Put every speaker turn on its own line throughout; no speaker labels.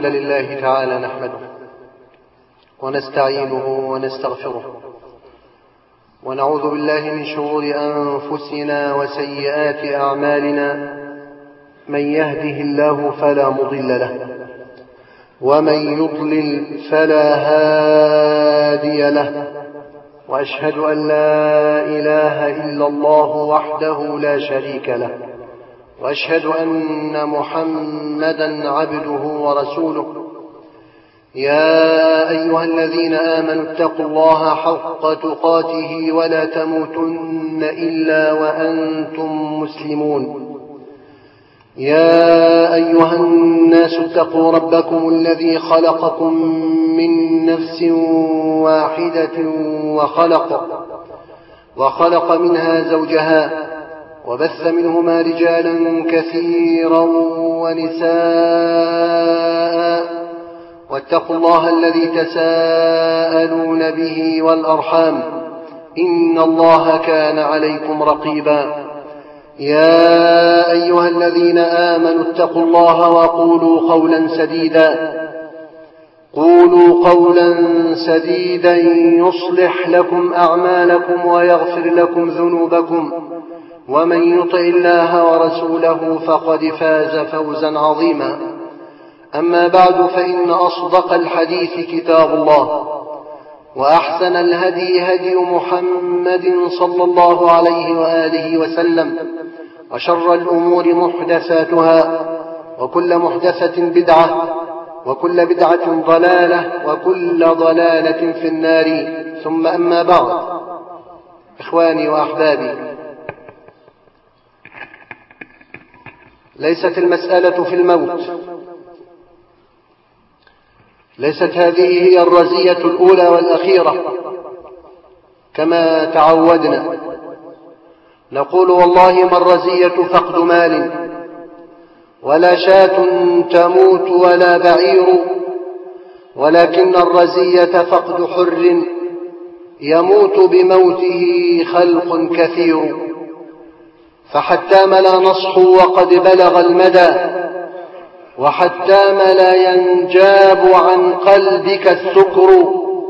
لله تعالى نحمده ونستعينه ونستغفره ونعوذ بالله من شرور أنفسنا وسيئات أعمالنا. من يهده الله فلا مضل له ومن يضلل فلا هادي له، وأشهد أن لا إله إلا الله وحده لا شريك له، وأشهد أن محمدا عبده ورسوله. يا أيها الذين آمنوا اتقوا الله حق تقاته ولا تموتن إلا وأنتم مسلمون. يا أيها الناس اتقوا ربكم الذي خلقكم من نفس واحدة وخلق منها زوجها وبث منهما رجالا كثيرا ونساء، واتقوا الله الذي تساءلون به والأرحام إن الله كان عليكم رقيبا. يا أيها الذين آمنوا اتقوا الله وقولوا قولا سديدا يصلح لكم أعمالكم ويغفر لكم ذنوبكم، ومن يطع الله ورسوله فقد فاز فوزا عظيما. أما بعد، فإن أصدق الحديث كتاب الله، وأحسن الهدي هدي محمد صلى الله عليه وآله وسلم، وشر الأمور محدثاتها، وكل محدثة بدعة، وكل بدعة ضلالة، وكل ضلالة في النار. ثم أما بعد، إخواني وأحبابي، ليست المسألة في الموت، ليست هذه هي الرزية الأولى والأخيرة كما تعودنا. نقول والله ما الرزية فقد مال، ولا شاة تموت ولا بعير، ولكن الرزية فقد حر يموت بموته خلق كثير. فحتام لا نصح وقد بلغ المدى، وحتام لا ينجاب عن قلبك السكر.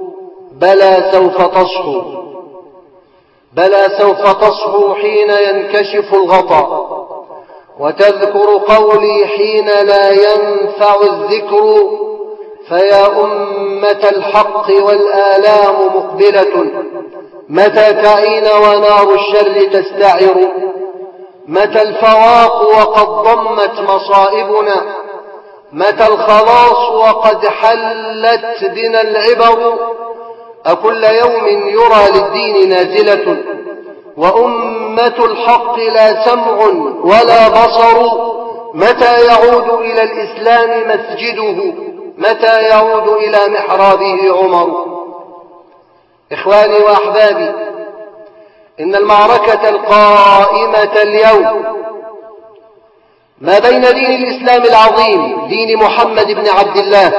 بلى سوف تصحو حين ينكشف الغطاء، وتذكر قولي حين لا ينفع الذكر. فيا أمة الحق والآلام مقبلة، متى تعين ونار الشر تستعر؟ متى الفواق وقد ضمت مصائبنا؟ متى الخلاص وقد حلت بنا العبر؟ أكل يوم يرى للدين نازلة، وأمة الحق لا سمع ولا بصر؟ متى يعود إلى الإسلام مسجده؟ متى يعود إلى محرابه عمر؟ إخواني وأحبابي، إن المعركة القائمة اليوم ما بين دين الإسلام العظيم، دين محمد بن عبد الله،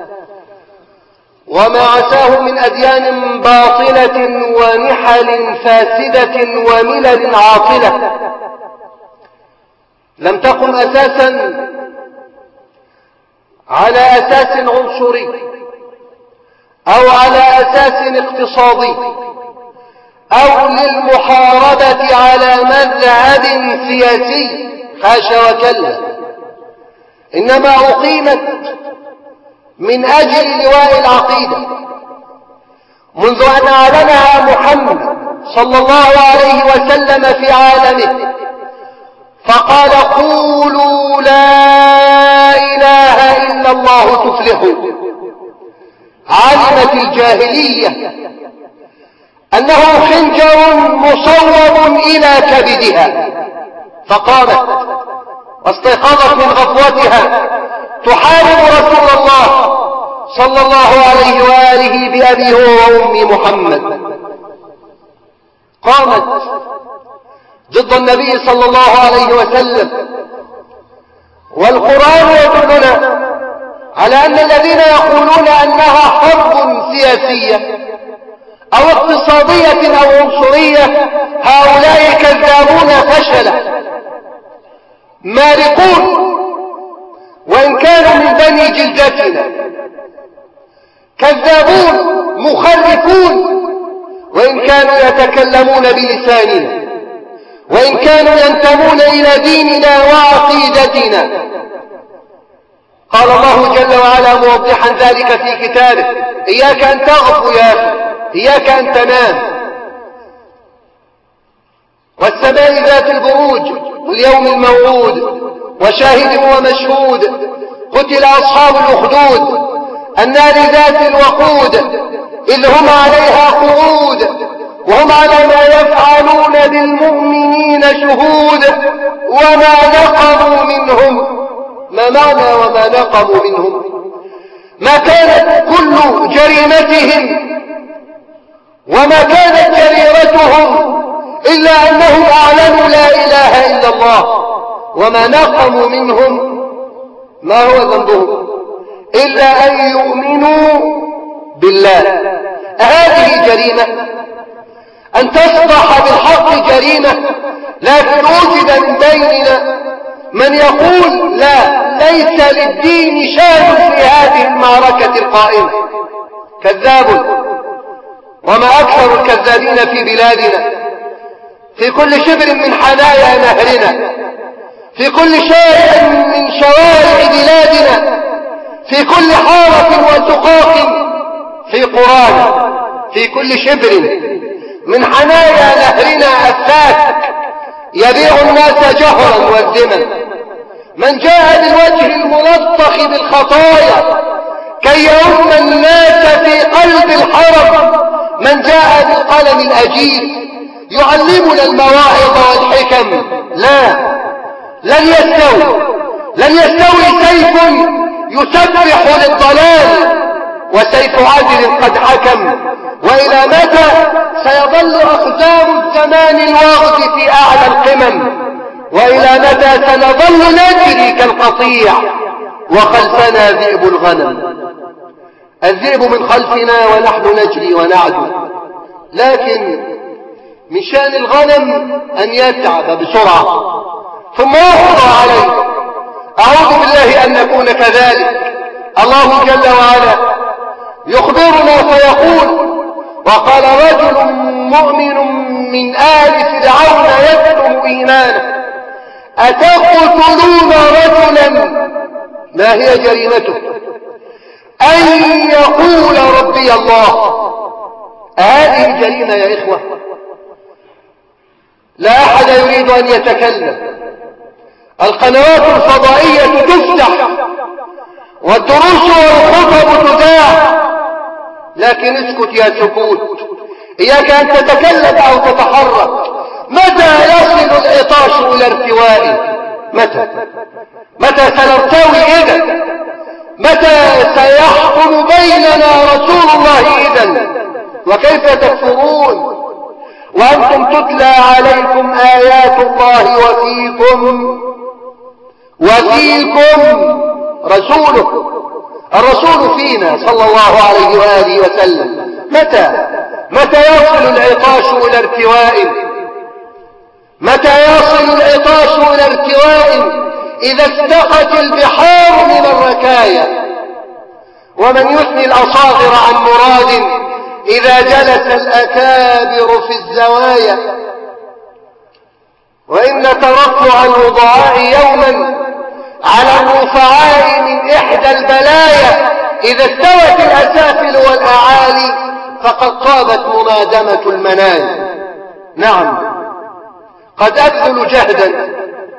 وما عساه من أديان باطلة ونحل فاسدة وملل عاطلة، لم تقم أساسا على أساس عنصري أو على أساس اقتصادي أو للمحاربة على مذهب سياسي، حاشا وكلا، إنما أقيمت من أجل لواء العقيدة، منذ أن أعلنها محمد صلى الله عليه وسلم في عالمه، فقال: قولوا لا إله إلا الله تفلحوا. علمت الجاهلية أنه خنجر مصوب إلى كبدها، فقامت واستيقظت من غفوتها تحارب رسول الله صلى الله عليه وآله بأبيه وأمي محمد. قامت ضد النبي صلى الله عليه وسلم، والقرآن يدلنا على أن الذين يقولون أنها حرب سياسية أو اقتصادية أو عنصرية هؤلاء كذابون فشلة مارقون، وإن كانوا من بني جلدتنا، كذابون مخرفون، وإن كانوا يتكلمون بلساننا، وإن كانوا ينتمون إلى ديننا وعقيدتنا. قال الله جل وعلا موضحا ذلك في كتابه: إياك أن تغفو يا أخي، إياك أن تنام، والسماء ذات البروج واليوم الموعود وشاهد ومشهود. قتل أصحاب الأخدود النار ذات الوقود إذ هم عليها قعود وهم على ما يفعلون بالمؤمنين شهود وما نقموا منهم. ما معنى وما نقموا منهم؟ ما كانت كل جريمتهم وما كانت جريرتهم إلا أنهم أعلنوا لا إله إلا الله، وما نقموا منهم ما هو ذنبهم إلا أن يؤمنوا بالله. هذه جريمة، أن تصبح بالحق جريمة. لكن وجد من بيننا من يقول لا، ليس للدين شان في هذه المعركة القائمة. كذاب، وما أكثر الكذابين في بلادنا، في كل شبر من حنايا نهرنا، في كل شارع من شوارع بلادنا، في كل حارة وسقاق في قرانا، في كل شبر من حنايا نهرنا أفاك يبيع الناس جهرا والذمم. من جاء بالوجه الملطخ بالخطايا كي يؤم الناس في قلب الحرم، من جاء بالقلم الأجيل يعلمنا المواعظ والحكم. لا، لن يستوي سيف يسبح للضلال وسيف عدل قد حكم. وإلى متى سيظل أقدام الزمان الواغد في أعلى القمم؟ وإلى متى سنظل نجري كالقطيع وخلفنا ذئب الغنم؟ الذئب من خلفنا ونحن نجري ونعدو، لكن من شأن الغنم أن يتعب بسرعة ثم يحظى عليه. أعوذ بالله أن نكون كذلك. الله جل وعلا يخبرنا فيقول: وقال رجل مؤمن من آل فرعون يكتم إيمانه أتقتلون رجلا، ما هي جريمته؟ أن يقول ربي الله. هذه جريمة يا إخوة، لا أحد يريد أن يتكلم. القنوات الفضائية تفتح والدروس والخطب تذاع، لكن اسكت يا سكوت. إياك أن تتكلم أو تتحرك. متى يصل العطاش إلى ارتواء؟ متى سنرتوي إذا؟ متى سيحكم بيننا رسول الله إذا؟ وكيف تكفرون وأنتم تتلى عليكم آيات الله وفيكم رسوله؟ الرسول فينا صلى الله عليه وآله وسلم. متى يصل العطاش إلى ارتواء؟ متى يصل العطاش إلى ارتواء؟ إذا استقت البحار من الركايا. ومن يثني الأصاغر عن مراد إذا جلس الأكابر في الزوايا. وإن ترفع الوضعاء يوما على الرفعاء من إحدى البلايا. إذا استوت الأسافل والأعالي فقد طابت منادمة المنايا. نعم، قد أبذل جهدا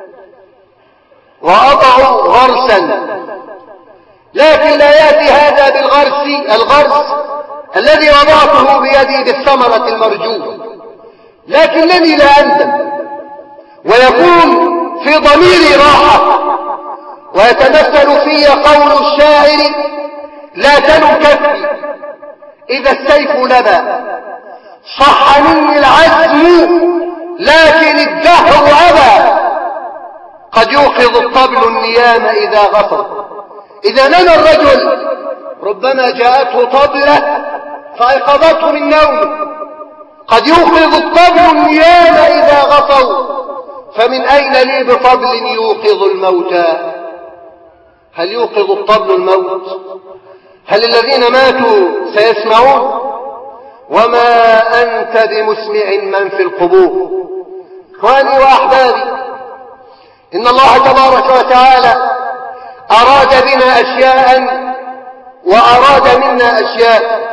وأضع غرسا، لكن لا يأتي هذا الغرس الذي وضعته بيدي بالثمرة المرجوة، لكنني لا أندم، ويكون في ضميري راحة، ويتمثل في قول الشاعر: لا تنم كفي إذا السيف لبى، صح مني العزم لكن الدهر أبى. قد يوقظ الطبل النيام إذا غفر. إذا نام الرجل ربما جاءته طبلة فأيقظته من نومه. قد يوقظ الطبل النيام إذا غفوا، فمن أين لي بطبل يوقظ الموتى؟ هل يوقظ الطبل الموت؟ هل الذين ماتوا سيسمعون؟ وما أنت بمسمع من في القبور. إخواني وأحبابي، إن الله تبارك وتعالى أراد بنا أشياء وأراد منا أشياء.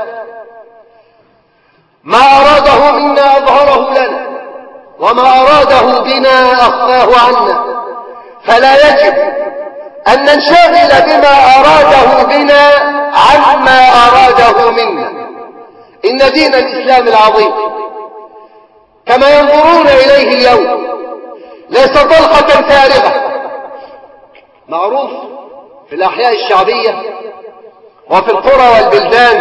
ما أراده منا أظهره لنا، وما أراده بنا أخفاه عنا، فلا يجب أن ننشغل بما أراده بنا عما أراده منا. إن دين الإسلام العظيم كما ينظرون إليه اليوم ليس طلقة فارغة. معروف في الأحياء الشعبية وفي القرى والبلدان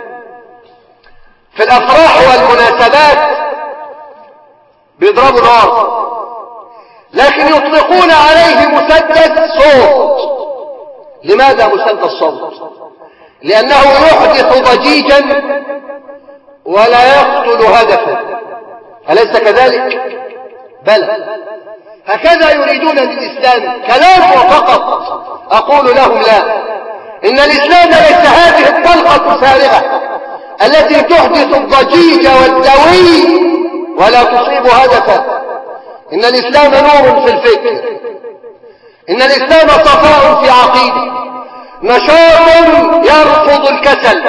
في الأفراح والمناسبات بيضربوا نار، لكن يطلقون عليه مسدس صوت. لماذا مسدس صوت؟ لأنه يحدث ضجيجا ولا يقتل هدفا. أليس كذلك؟ بلى، هكذا يريدون بالإسلام كلام فقط. أقول لهم لا، إن الإسلام ليس هذه الطلقة الفارغة التي تحدث الضجيج والدوي ولا تصيب هدفا. إن الإسلام نور في الفكر، إن الإسلام صفاء في عقيدة، نشاط يرفض الكسل،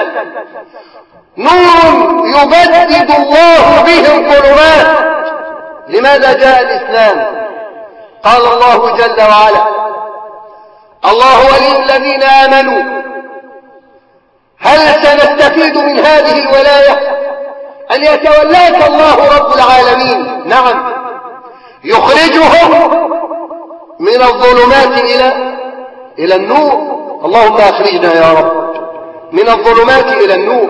نور يبدد الله به الظلمات. لماذا جاء الإسلام؟ قال الله جل وعلا: الله ولي الذين آمنوا. هل سنستفيد من هذه الولاية أن يتولاك الله رب العالمين؟ نعم، يخرجهم من الظلمات إلى النور. اللهم أخرجنا يا رب من الظلمات إلى النور.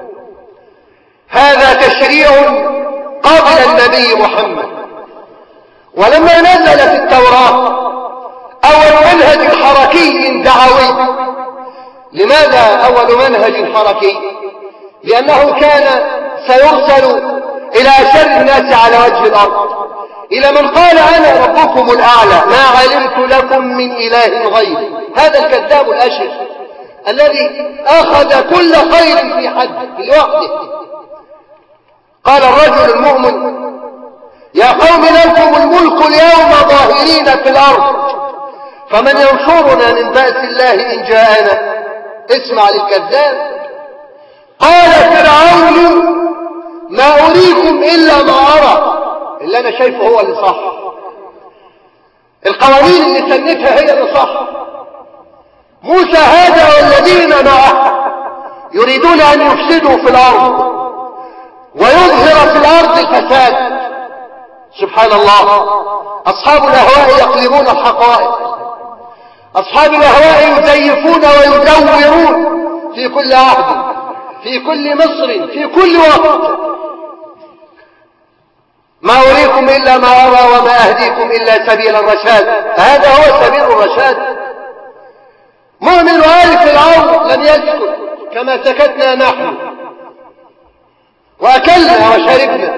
هذا تشريع قبل النبي محمد، ولما نزل في التوراة أول منهج حركي دعوي. لماذا أول منهج حركي؟ لأنه كان سيرسل إلى أشر الناس على وجه الأرض، إلى من قال أنا ربكم الأعلى ما علمت لكم من إله غيري. هذا الكذاب الأشر الذي أخذ كل خير في حد في وقته. قال الرجل المؤمن: يا قوم لكم الملك اليوم ظاهرين في الأرض، فمن ينصرنا من بأس الله إن جاءنا؟ اسمع للكذاب. قال فرعون: ما أريكم إلا ما أرى. اللي أنا شايفه هو اللي صح، القوانين اللي سنتها هي اللي صح. موسى هذا والذين معه يريدون أن يفسدوا في الأرض ويظهر في الأرض الفساد. سبحان الله، أصحاب الأهواء يقلبون الحقائق، أصحاب الأهواء يزيفون ويدورون في كل عهد، في كل مصر، في كل وقت. ما أريكم إلا ما أرى وما أهديكم إلا سبيل الرشاد. هذا هو سبيل الرشاد. مؤمن آل فرعون لم يسكت كما سكتنا نحن، وأكلنا وشربنا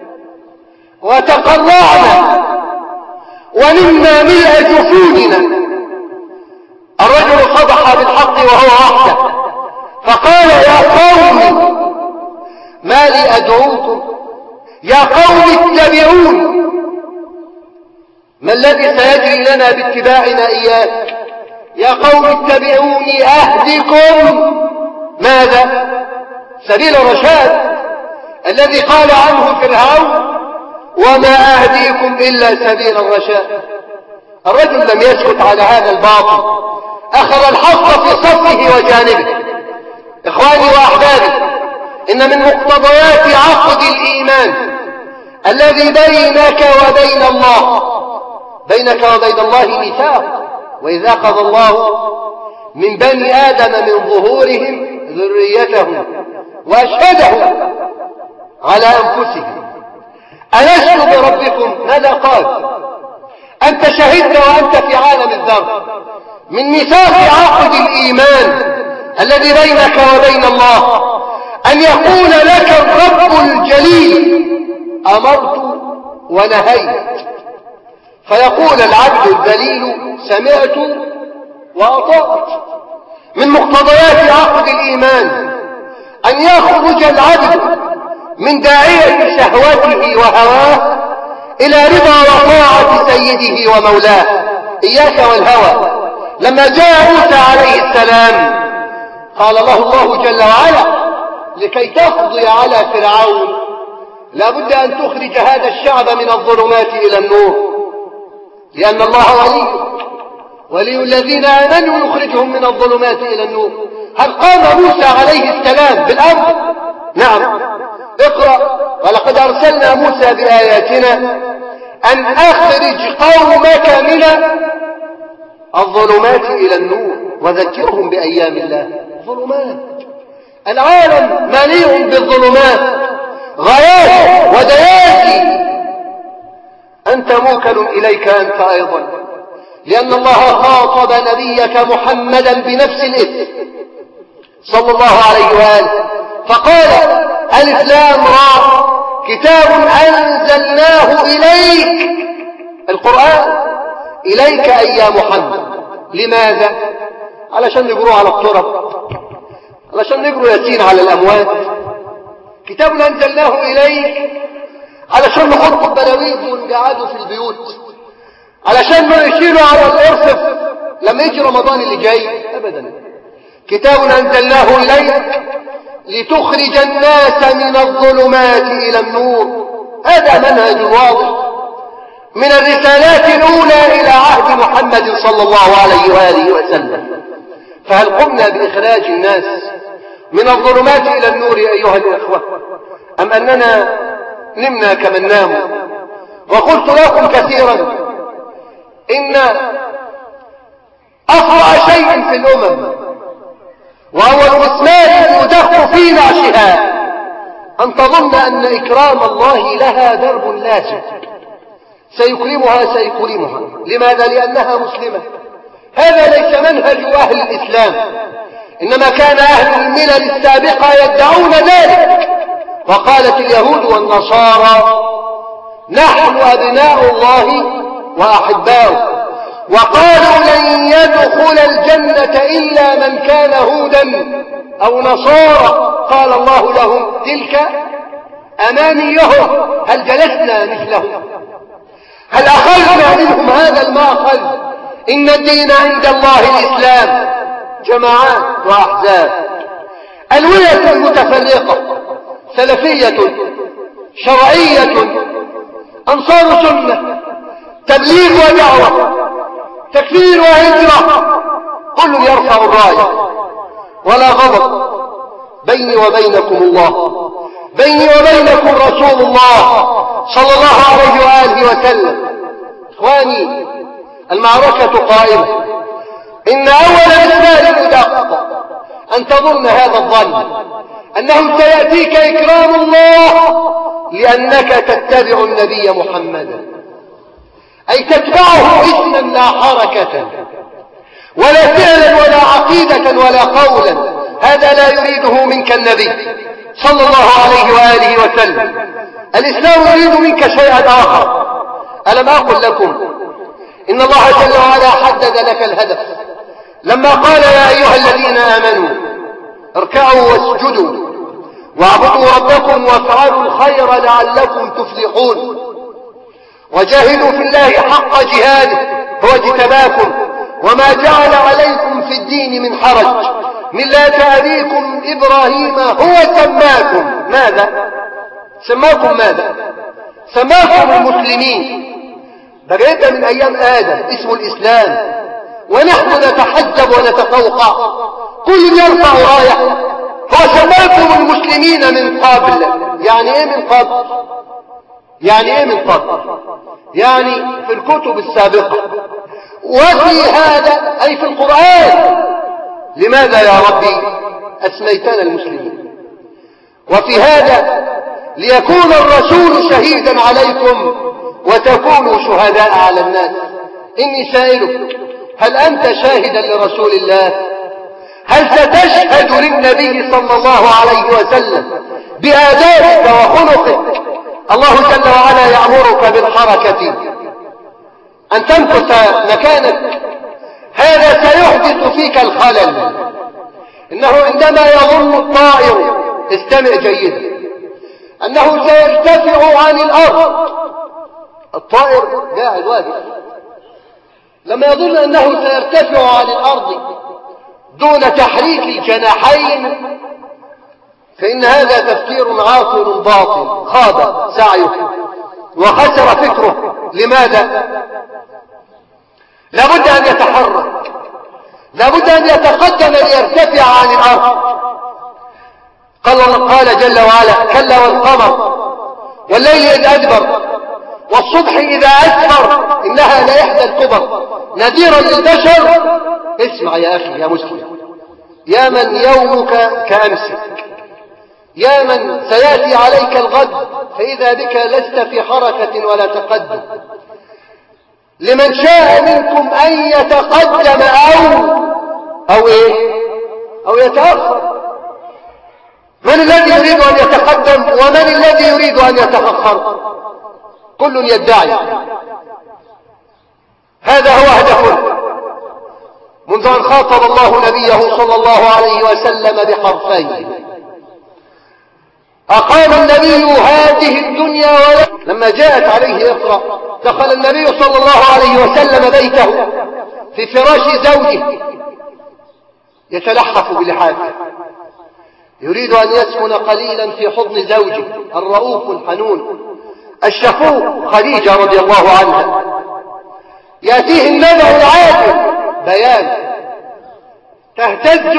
وتقرعنا ونمنا ملء جفوننا. الرجل صدح بالحق وهو وحده، فقال: يا قوم ما لي أدعوكم، يا قوم اتبعون. ما الذي سيجري لنا باتباعنا إياك؟ يا قوم اتبعوني أهدكم ماذا؟ سبيل الرشاد الذي قال عنه فرعون: وما أهديكم إلا سبيل الرشاد. الرجل لم يسكت على هذا الباطل، أخذ الحق في صفه وجانبه. إخواني وأحبابي، إن من مقتضيات عقد الإيمان الذي بينك وبين الله، بينك وبين الله ميثاق. وإذ أخذ الله من بني آدم من ظهورهم ذريتهم وأشهدهم على أنفسهم ألست بربكم؟ ماذا قال؟ أنت شهدت وأنت في عالم الذر. من ميثاق عقد الإيمان الذي بينك وبين الله أن يقول لك الرب الجليل: أمرت ونهيت. فيقول العبد الذليل: سمعت وأطعت. من مقتضيات عقد الإيمان الإيمان أن يخرج العبد من داعية شهوته وهواه إلى رضا وطاعة سيده ومولاه. إياك والهوى. لما جاء موسى عليه السلام قال له الله جل وعلا لكي تقضي على فرعون لا بد أن تخرج هذا الشعب من الظلمات إلى النور، لأن الله ولي الذين آمنوا يخرجهم من الظلمات إلى النور. هل قام موسى عليه السلام بالأمر؟ نعم. اقرأ: ولقد أرسلنا موسى بآياتنا أن أخرج قومك من الظلمات إلى النور وذكرهم بأيام الله. ظلمات، العالم مليء بالظلمات، غياث ودياثي. أنت موكل إليك أنت أيضا، لأن الله خاطب نبيك محمدا بنفس الاسم صلى الله عليه وآله فقال: ألف لام را كتاب أنزلناه إليك، القرآن إليك أي يا محمد. لماذا؟ علشان نقروا على الطرق، علشان نقروا ياسين على الأموات. كتاب أنزلناه إليك علشان نحط البلاويز ونقعدوا في البيوت، علشان ما يشيلوا على الأرصف لما يجي رمضان اللي جاي أبدا. كتاب أنزلناه إليك لتخرج الناس من الظلمات إلى النور. هذا منهج واضح من الرسالات الأولى إلى عهد محمد صلى الله عليه وآله وسلم. فهل قمنا بإخراج الناس من الظلمات إلى النور أيها الإخوة، أم أننا نمنا كمن ناموا؟ وقلت لكم كثيرا إن أسرع شيء في الأمم وأول مسمار يدق في نعشها أن تظن أن إكرام الله لها درب لازم، سيكرمها سيكرمها. لماذا؟ لأنها مسلمة. هذا ليس منهج أهل الإسلام، إنما كان أهل الملل السابقة يدعون ذلك. وقالت اليهود والنصارى: نحن أبناء الله وأحباؤه. وقالوا: لن يدخل الجنة إلا من كان هودا أو نصارى. قال الله لهم: تلك أمانيهم. هل جلسنا مثلهم؟ هل أخذنا منهم هذا المأخذ؟ إن الدين عند الله الإسلام. جماعات وأحزاب، ألوية متفرقة، سلفية، شرعية، أنصار سنة، تبليغ ودعوة، تكفير وهجرة، كل يرفع الراية ولا غضب. بيني وبينكم الله، بيني وبينكم رسول الله صلى الله عليه وآله وسلم. إخواني، المعركة قائمة. إن أول مسمار يدق أن تظن هذا الظن أنه سيأتيك إكرام الله لأنك تتبع النبي محمدا، أي تتبعه اسما لا حركة ولا فعلا ولا عقيدة ولا قولا. هذا لا يريده منك النبي صلى الله عليه وآله وسلم. الإسلام يريد منك شيئا آخر. ألم أقل لكم إن الله جل وعلا حدد لك الهدف لما قال: يا أيها الذين آمنوا اركعوا واسجدوا واعبدوا ربكم وافعلوا الخير لعلكم تفلحون وجاهدوا في الله حق جهاده هو اجتباكم وما جعل عليكم في الدين من حرج ملة أبيكم إبراهيم هو سماكم. ماذا؟ سماكم ماذا؟ سماكم المسلمين. بقيت من أيام آدم اسمه الإسلام، ونحن نتحجب ونتفوقع، كل يرفع راية. هو سماكم المسلمين من قبل. يعني ايه من قبل؟ يعني ايه من قبل؟ يعني في الكتب السابقة، وفي هذا أي في القرآن. لماذا يا ربي أسميتنا المسلمين؟ وفي هذا ليكون الرسول شهيدا عليكم وتكونوا شهداء على الناس. إني سائلك: هل أنت شاهدا لرسول الله؟ هل ستشهد للنبي صلى الله عليه وسلم بآدابك وخلقك؟ الله جل وعلا يأمرك بالحركة، أن تمكث مكانك. هذا سيحدث فيك الخلل. إنه عندما يظن الطائر، استمع جيدا، أنه سيرتفع عن الأرض، الطائر قاعد واقف، لما يظن أنه سيرتفع عن الأرض دون تحريك الجناحين، فإن هذا تفكير عاطل باطل، خاب سعيه وخسر فكره. لماذا؟ لابد أن يتحرك، لابد أن يتقدم ليرتفع عن الأرض. قال جل وعلا: كلا والقمر والليل إذ أدبر والصبح إذا أسفر إنها لإحدى الكبر نذيرا للبشر. اسمع يا أخي يا مسلم، يا من يومك كأمسك، يا من سيأتي عليك الغد فإذا بك لست في حركة ولا تقدم. لمن شاء منكم أن يتقدم أو يتأخر. من الذي يريد أن يتقدم ومن الذي يريد أن يتأخر؟ كل يدعي. هذا هو هدفه منذ أن خاطب الله نبيه صلى الله عليه وسلم بحرفين: أقام النبي هذه الدنيا لما جاءت عليه اقرأ دخل النبي صلى الله عليه وسلم بيته في فراش زوجه يتلحف بلحافه، يريد أن يسكن قليلا في حضن زوجه الرؤوف الحنون الشفوق خديجة رضي الله عنها. يأتيه النبأ العاجل، بيان، تهتز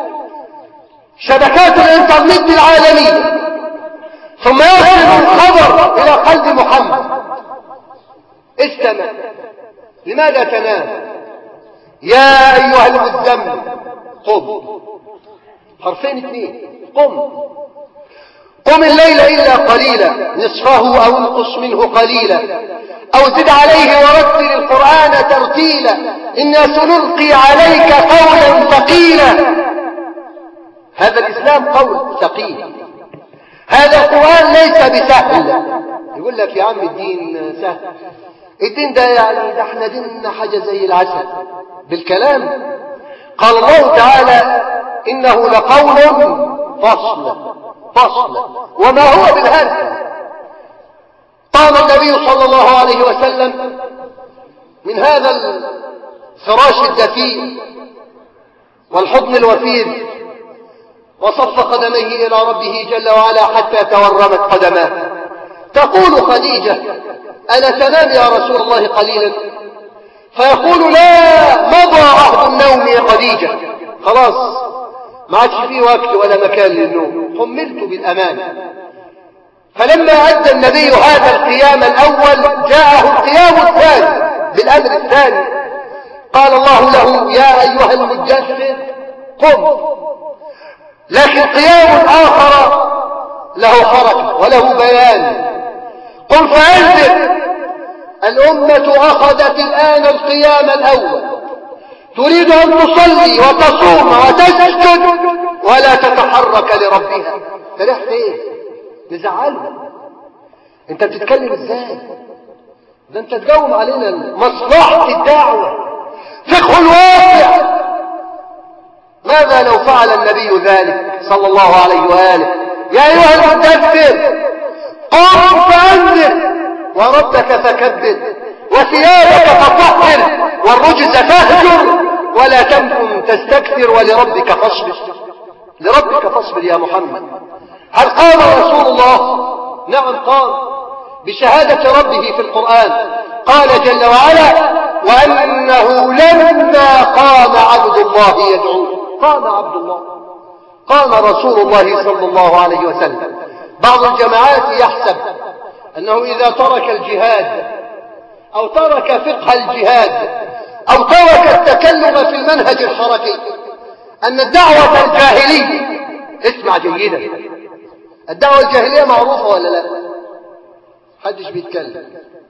شبكات الانترنت العالمية، ثم يصل الخبر إلى قلب محمد. استمع، لماذا تنام؟ يا أيها المزمل قم. حرفين اثنين، قم الليل إلا قليلا نصفه أو انقص منه قليلا أو زد عليه ورتل القرآن ترتيلا إنا سنلقي عليك قولا ثقيلا. هذا الإسلام قول ثقيل، هذا القرآن ليس بسهل. يقول لك يا عم الدين سهل، الدين ده يعني ده احنا ديننا حاجة زي العسل بالكلام. قال الله تعالى: إنه لقول فصل وما هو بالهزل. قام النبي صلى الله عليه وسلم من هذا الفراش الدفيء والحضن الوفير وصف قدميه إلى ربه جل وعلا حتى تورمت قدماه. تقول خديجة: ألا تنام يا رسول الله قليلا؟ فيقول: لا، مضى عهد النوم يا خديجة، خلاص ما عادش فيه وقت ولا مكان للنوم، حملت بالأمان. فلما أدى النبي هذا القيام الأول جاءه القيام الثاني بالأمر الثاني. قال الله له: يا أيها المدثر قم. لكن قيام آخر له حركة وله بيان. قم فأنذر. الأمة أخذت الآن القيام الأول، تريد أن تصلي وتصوم وتسجد ولا تتحرك لربها. فرحت ايه؟ نزعلها. انت بتتكلم ازاي؟ ده انت تقوم علينا مصلحة الدعوة، فقه الواقع. ماذا لو فعل النبي ذلك صلى الله عليه وآله؟ يا أيها المدثر قم فأنذر وربك فكبر وثيابك فطهر والرجز فاهجر ولا تمكن تستكثر ولربك فاصبر. لربك فاصبر يا محمد. هل قام رسول الله؟ نعم قام بشهادة ربه في القرآن. قال جل وعلا: وأنه لما قام عبد الله يدعوه. قام عبد الله، قام رسول الله صلى الله عليه وسلم. بعض الجماعات يحسب أنه إذا ترك الجهاد أو ترك فقه الجهاد أو ترك التكلم في المنهج الحركي أن الدعوة الجاهلية. اسمع جيدا، الدعوة الجاهلية معروفة ولا لا؟ حدش بيتكلم.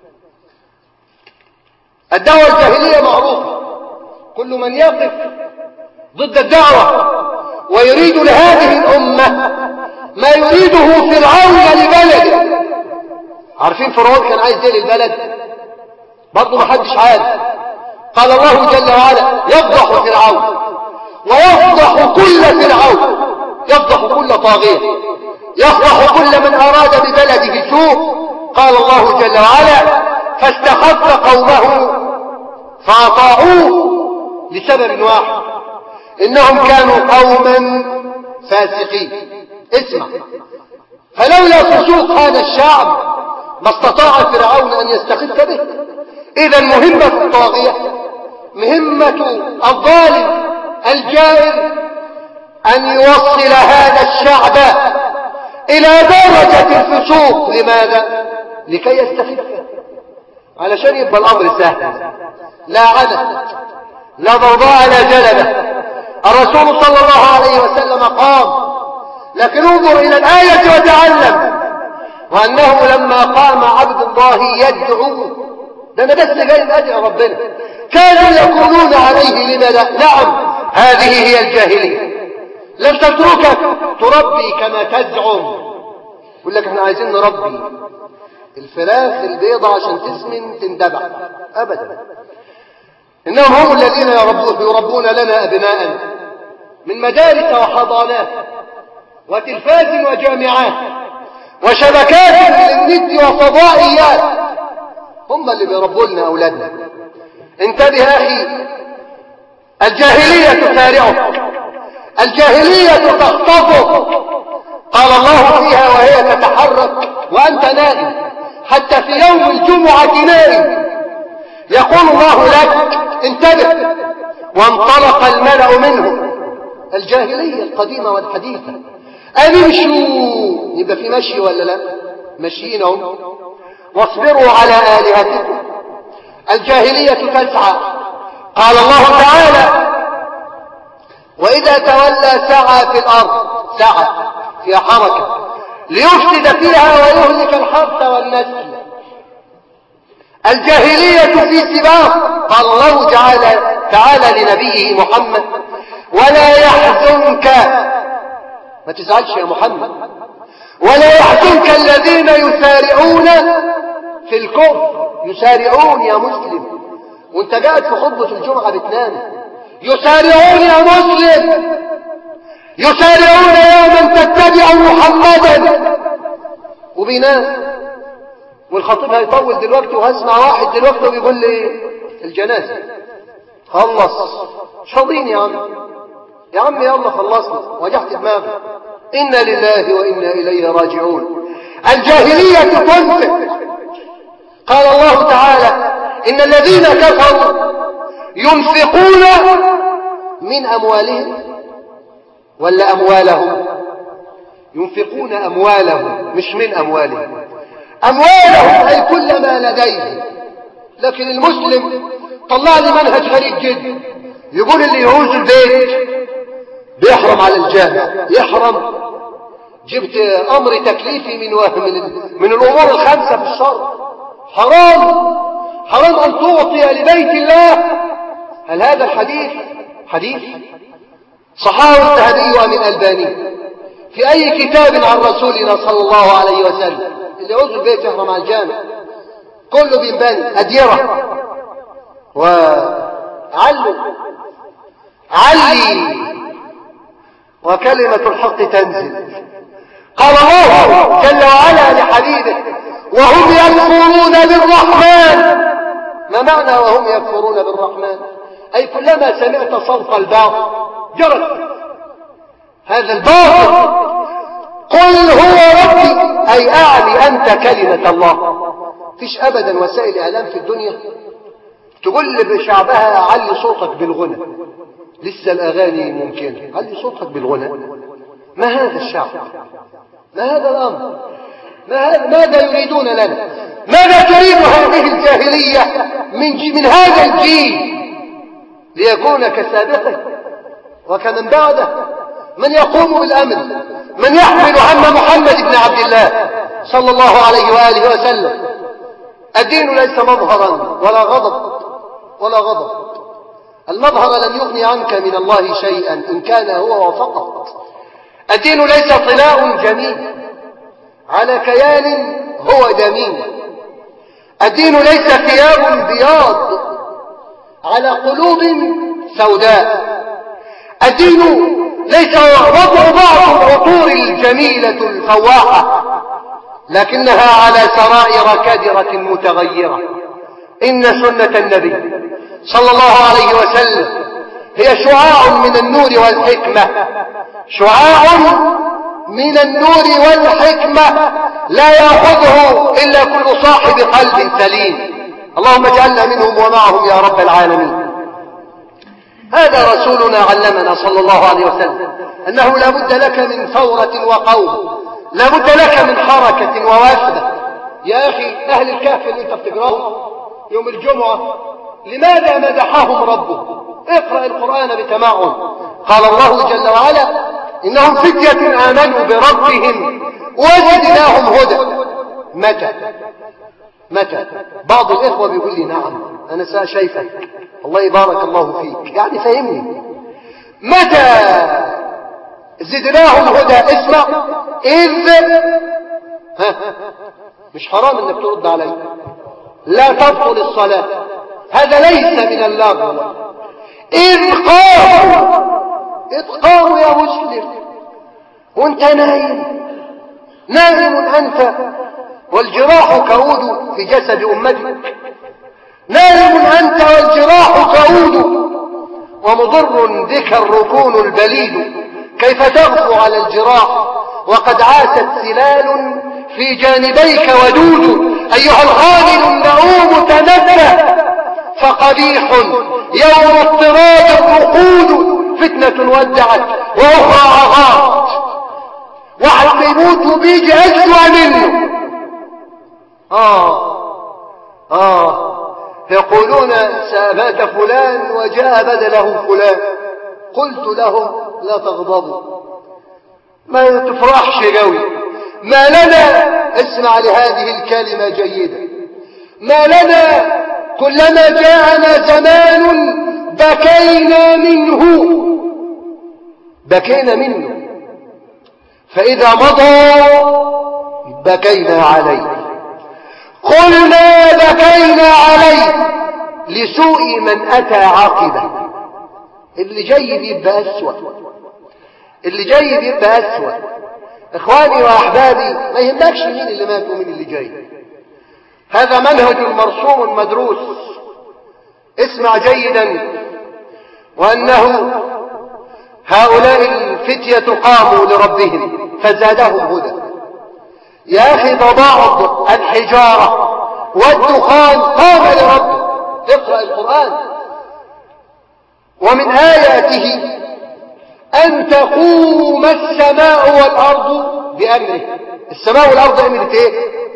الدعوة الجاهلية معروفة، كل من يقف ضد الدعوة ويريد لهذه الأمة ما يريده فرعون لبلده. عارفين فرعون كان عايز ايه للبلد؟ برضه ما حدش عارف. قال الله جل وعلا: يفضح فرعون ويفضح كل فرعون، يفضح كل طاغية، يفضح كل من أراد ببلده سوء. قال الله جل وعلا: فاستخف قومه فأطاعوه لسبب واحد، إنهم كانوا قوما فاسقين. اسمع، فلولا فسوق هذا الشعب ما استطاع فرعون أن يستخف به. إذا مهمة الطاغية، مهمة الظالم الجائر أن يوصل هذا الشعب إلى درجة الفسوق. لماذا؟ لكي يستخف، علشان يبقى الأمر سهل، لا عنت، لا ضوضاء، لا جلبة. الرسول صلى الله عليه وسلم قام، لكن انظر إلى الآية وتعلم، وأنه لما قام عبد الله يدعو، ده أنا بس جاي أدعو ربنا، كانوا يقولون عليه لما لا. نعم، هذه هي الجاهلية. لم تتركك تربي كما تزعم، يقول لك احنا عايزين نربي الفراخ البيضة عشان تسمن تندبع، أبدا. إنهم هم الذين يربون لنا أبناءنا من مدارس وحضانات وتلفاز وجامعات وشبكات للنت وفضائيات، هم اللي بيربوا لنا أولادنا. انتبه أخي، الجاهلية تسارعك، الجاهلية تخطفك. قال الله فيها وهي تتحرك وأنت نائم، حتى في يوم الجمعة نائم، يقول الله لك: انتبه. وانطلق الملأ منهم، الجاهلية القديمة والحديثة، أن امشوا، يبقى في مشي ولا لا؟ مشينهم. واصبروا على آلهتكم، الجاهلية تسعى. قال الله تعالى: وإذا تولى سعى في الأرض، سعى فيها حركة، ليفسد فيها ويهلك الحرث والنسل. الجاهلية في سباق. قال الله تعالى لنبيه محمد: ولا يحزنك، ما تزعلش يا محمد، ولا يحزنك الذين يسارعون في الكفر. يسارعون يا مسلم، وانت قاعد في خطبة الجمعة بتنام، يسارعون يا مسلم، يسارعون يوما تتبع محمدا، وبينام. والخطيب هيطول دلوقتي، وهسمع واحد دلوقتي وبيقول لي الجنازة خلص، شاطين يا عم، يا عم يلا خلصنا، وجحت دماغي. إنا لله وإنا إليه راجعون. الجاهلية تنفق. قال الله تعالى: إن الذين كفروا ينفقون من أموالهم ولا أموالهم؟ ينفقون أموالهم مش من أموالهم. أموالهم أي كل ما لديهم. لكن المسلم طلع لي منهج غريب جدا، يقول اللي يعوز البيت بيحرم على الجامع، يحرم. جبت أمر تكليفي من الأمور الخمسة في الشرع، حرام أن تعطي لبيت الله. هل هذا الحديث حديث صحابي الذهبي ومن الباني في أي كتاب عن رسولنا صلى الله عليه وسلم؟ اللي يعوز البيت يحرم على الجامع، كله بينبني أديرة وعلي وكلمة الحق تنزل. قال الله جل وعلا لحبيبه: وهم يكفرون بالرحمن. ما معنى وهم يكفرون بالرحمن؟ أي كلما سمعت صوت الباطل جرت هذا الباطل قل هو ربي، أي أعلي أنت كلمة الله. فيش أبدا وسائل إعلام في الدنيا تقول بشعبها علي صوتك بالغنى، لسه الأغاني ممكنة، علي صوتك بالغنى. ما هذا الشعب؟ ما هذا الأمر؟ ماذا يريدون لنا؟ ماذا تريد هذه الجاهلية من هذا الجيل ليكون كسابقه وكمن بعده؟ من يقوم بالأمر، من يحمل هم محمد بن عبد الله صلى الله عليه وآله وسلم. الدين ليس مظهرا ولا غضب. المظهر لن يغني عنك من الله شيئا إن كان هو وفقط. الدين ليس طلاء جميل على كيان هو دميم. الدين ليس ثياب بياض على قلوب سوداء. الدين ليس وضع بعض العطور الجميلة الفواحة، لكنها على سرائر كدرة متغيرة. إن سنة النبي صلى الله عليه وسلم هي شعاع من النور والحكمة، شعاع من النور والحكمة لا يأخذه إلا كل صاحب قلب سليم. اللهم اجعلنا منهم ومعهم يا رب العالمين. هذا رسولنا علمنا صلى الله عليه وسلم أنه لا بد لك من ثورة وقوم، لا بد لك من حركة ووفدة. يا أخي أهل الكهف اللي انت بتقرأهم يوم الجمعة لماذا مدحهم ربه؟ اقرأ القرآن بتمعن. قال الله جل وعلا إنهم فتية آمنوا بربهم وزدناهم هدى. متى بعض الإخوة بيقول لي نعم أنا شايفك الله يبارك الله فيك، يعني فهمني متى زدناهم هدى؟ اسمع، إذ مش حرام انك ترد علي، لا تبطل الصلاة، هذا ليس من اللغو. إذ قاموا يا مسلم وانت نائم أنت والجراح كعود في جسد أمتك، نائم أنت والجراح كعود ومضر بك الركون البليد، كيف تغفو على الجراح وقد عاست سلال في جانبيك ودود. أيها الغالي النعوم تنبه فقبيح يوم اضطراد الرقود، فتنة ودعت وأخرى عغارت، واحد بيموت وبيجي أجوى منه. يقولون مات فلان وجاء بدله فلان. قلت لهم لا تغضبوا، ما تفرحش قوي، ما لنا، اسمع لهذه الكلمة جيدة، ما لنا كلما جاءنا زمان بكينا منه فإذا مضى بكينا عليه، قلنا بكينا عليه لسوء من أتى عاقبه. اللي جاي بيبقى أسوأ، اللي جاي بيبقى أسوأ. إخواني وأحبابي، ما يهمكش مين اللي مات ومين اللي جاي، هذا منهج مرسوم مدروس. اسمع جيدا، وأنه هؤلاء الفتية قاموا لربهم فزادهم هدى. يا أخي ده بعض الحجارة والدخان قام لربه. اقرأ القرآن. ومن آياته أن تقوم السماء والأرض بأمره. السماء والأرض أمرت ايه؟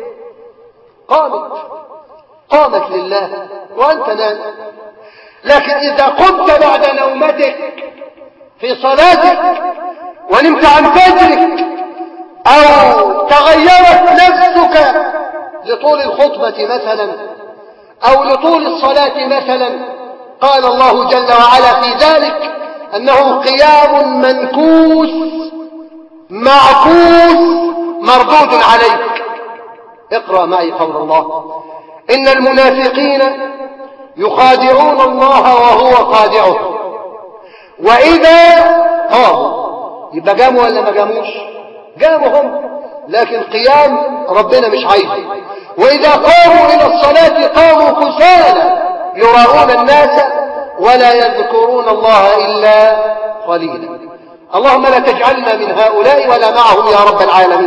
قامت لله وأنت نام. لكن إذا قمت بعد نومتك في صلاتك ونمت عن فجرك أو تغيرت نفسك لطول الخطبة مثلا أو لطول الصلاة مثلا، قال الله جل وعلا في ذلك أنه قيام منكوس معكوس مردود عليك. اقرأ معي قول الله إن المنافقين يخادعون الله وهو خادعهم وإذا قاموا. يبقى قاموا ولا ما قاموش؟ قاموا هم، لكن قيام ربنا مش عايزه. وإذا قاموا إلى الصلاة قاموا كسالى يراؤون الناس ولا يذكرون الله إلا قليلا. اللهم لا تجعلنا من هؤلاء ولا معهم يا رب العالمين.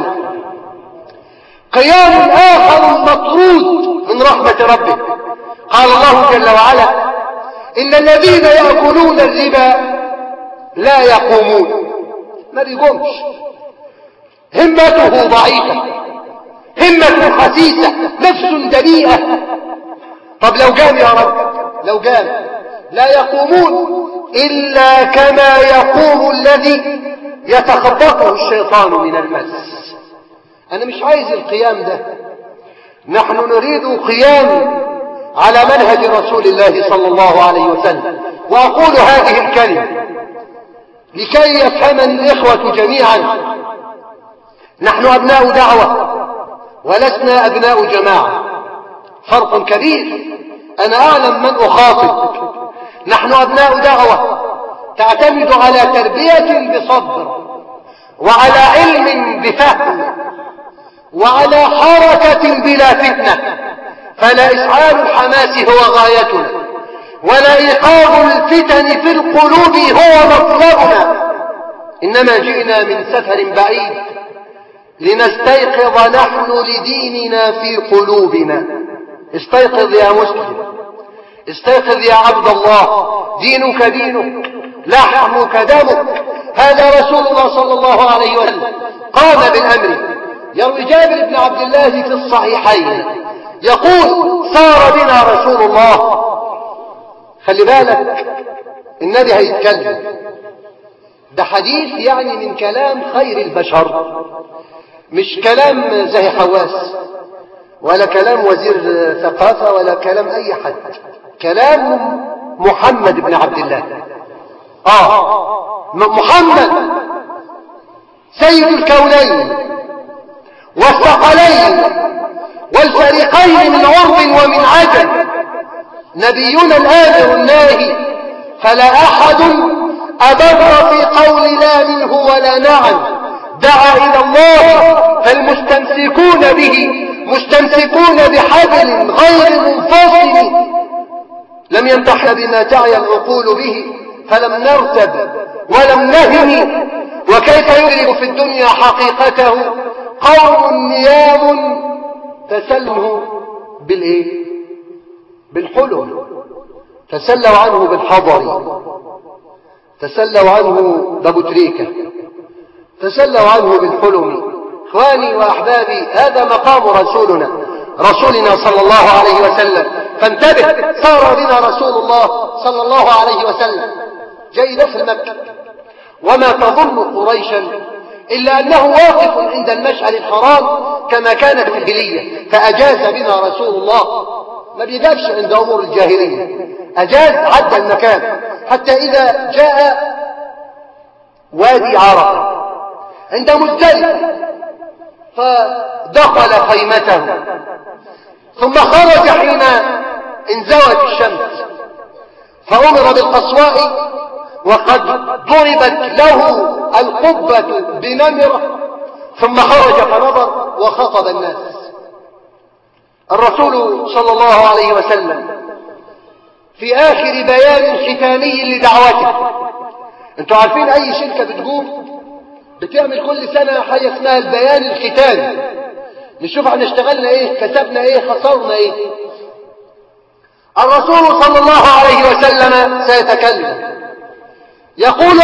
قيام آخر مطرود من رحمة ربه. قال الله جل وعلا إن الذين يأكلون الربا لا يقومون، ما بيقومش، همته ضعيفة، همة خسيسة، نفس دنيئة. طب لو قام يا رب، لو قام لا يقومون إلا كما يقوم الذي يتخبطه الشيطان من المس. أنا مش عايز القيام ده، نحن نريد قيام على منهج رسول الله صلى الله عليه وسلم. وأقول هذه الكلمة لكي يفهمني الإخوة جميعا. نحن أبناء دعوة ولسنا أبناء جماعة، فرق كبير. أنا أعلم من أخاطب. نحن أبناء دعوة تعتمد على تربية بصبر، وعلى علم بفهم، وعلى حركة بلا فتنة. فلا إشعال الحماس هو غايتنا، ولا إيقاظ الفتن في القلوب هو مطلبنا، إنما جئنا من سفر بعيد لنستيقظ نحن لديننا في قلوبنا. استيقظ يا مسلم، استيقظ يا عبد الله، دينك دينك، لحمك دمك. هذا رسول الله صلى الله عليه وسلم قام بالأمر. يروي جابر بن عبد الله في الصحيحين يقول: سار بنا رسول الله. خلي بالك، النبي هيتكلم، ده حديث يعني من كلام خير البشر، مش كلام زي حواس، ولا كلام وزير ثقافة، ولا كلام أي حد، كلام محمد بن عبد الله. محمد سيد الكونين والثقلين والفريقين من عرب ومن عجم، نبينا الآمر الناهي، فلا أحد أبر في قول لا منه ولا نعم. دعا إلى الله، فالمستمسكون به مستمسكون بحبل غير منفصل، لم ينتحل بما تعي العقول به، فلم نرتب ولم نهم. وكيف يغلب في الدنيا حقيقته قوم نيام تسلوا بالحلم، تسلوا عنه بالحضر، تسلوا عنه ببتريكة، تسلوا عنه بالحلم. إخواني وأحبابي، هذا مقام رسولنا صلى الله عليه وسلم. فانتبه، سار بنا رسول الله صلى الله عليه وسلم. جاي داخل مكة، وما تظن قريشا إلا أنه واقف عند المشعر الحرام كما كانت في الجاهلية، فأجاز بنا رسول الله. ما بيجابش عند أمور الجاهلية، أجاز، عدى المكان، حتى إذا جاء وادي عرفة عند مزدلفة فدخل خيمته، ثم خرج حين انزوت الشمس، فأمر بالقصواء، وقد ضربت له القبة بنمرة، ثم خرج فنظر وخطب الناس. الرسول صلى الله عليه وسلم في آخر بيان ختامي لدعوته. انتوا عارفين أي شركة بتقوم بتعمل كل سنة حاجة اسمها البيان الختامي، نشوف احنا اشتغلنا ايه، كسبنا ايه، خسرنا ايه. الرسول صلى الله عليه وسلم سيتكلم، يقول: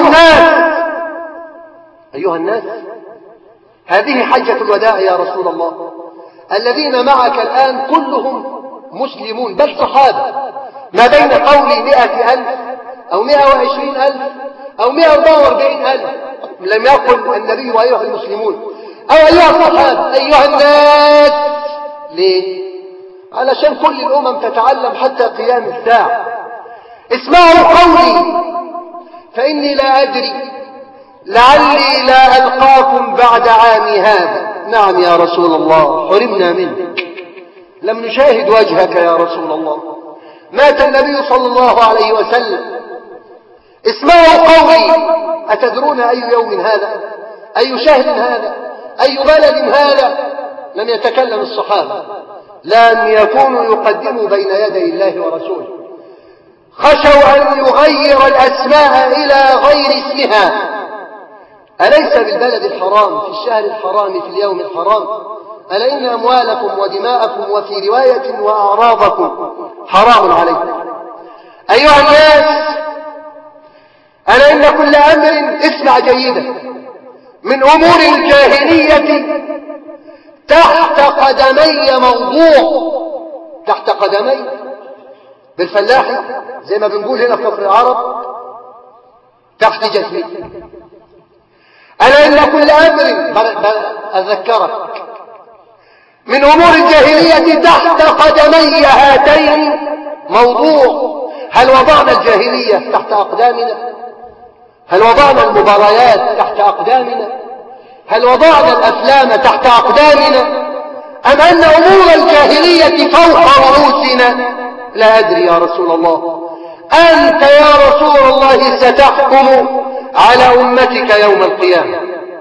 أيها الناس، هذه حجة الوداع يا رسول الله. الذين معك الآن كلهم مسلمون، بل صحابة، ما بين قولي 100,000 أو 120,000 أو 144,000. لم يقل النبي أيها المسلمون أو أيها الصحابة، أيها الناس. ليه؟ علشان كل الأمم تتعلم حتى قيام الساعة. اسمعوا قولي، فإني لا أدري، لعلي لا ألقاكم بعد عامي هذا. نعم يا رسول الله، حرمنا منك، لم نشاهد وجهك يا رسول الله. مات النبي صلى الله عليه وسلم. اسمعوا قولي، أتدرون أي يوم هذا؟ أي شهر هذا؟ أي بلد هذا؟ لم يتكلم الصحابة، لم يكونوا يقدموا بين يدي الله ورسوله، خشوا أن يغير الأسماء إلى غير اسمها. أليس بالبلد الحرام، في الشهر الحرام، في اليوم الحرام؟ ألا إن أموالكم ودماءكم وفي رواية وأعراضكم حرام عليكم. أيها الناس، ألا إن كل أمر، اسمع جيدا، من أمور الجاهلية تحت قدمي موضوع. تحت قدمي بالفلاحي زي ما بنقول هنا في كفر العرب، تحت جسمي. ألا إن كل أمر، أذكرك، من أمور الجاهلية تحت قدمي هاتين موضوع. هل وضعنا الجاهلية تحت أقدامنا؟ هل وضعنا المباريات تحت أقدامنا؟ هل وضعنا الأفلام تحت أقدامنا؟ أم أن أمور الجاهلية فوق رؤوسنا؟ لا أدري يا رسول الله. أنت يا رسول الله ستحكم على أمتك يوم القيامة.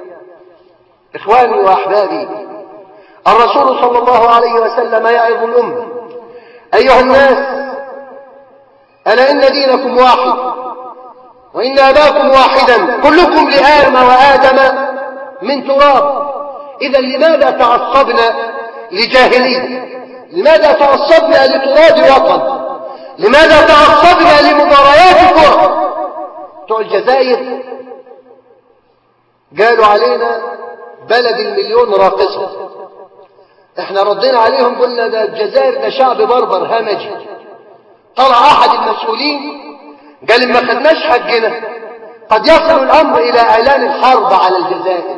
إخواني وأحبابي، الرسول صلى الله عليه وسلم يعظ الأمة: أيها الناس، ألا إن دينكم واحد، وإن أباكم واحدا، كلكم لآدم وآدم من تراب. إذا لماذا تعصبنا لجاهلية؟ لماذا تعصبنا لتراب وطن؟ لماذا تعصبنا لمباريات كرة؟ بتوع الجزائر قالوا علينا بلد المليون راقصة، احنا ردينا عليهم قلنا ده الجزائر ده شعب بربر همجي. طلع احد المسؤولين قال ما خدناش حقنا، قد يصل الامر الى اعلان الحرب على الجزائر.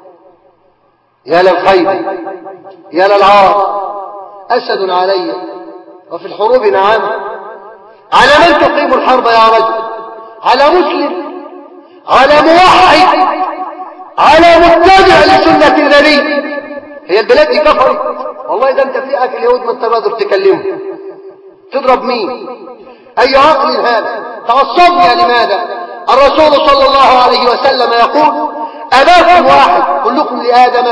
يا للخيبة، يا للعار، اسد علي وفي الحروب نعم. على من تقيم الحرب يا رجل؟ على مسلم، على موحد، على متبع لسنة النبي. هي البلاد دي كفرت؟ والله ده انت في اكل اليهود ما انت قادر تكلمه. تضرب مين؟ اي عقل هذا؟ تعصبنا لماذا؟ الرسول صلى الله عليه وسلم يقول: اباكم واحد، كلكم لآدم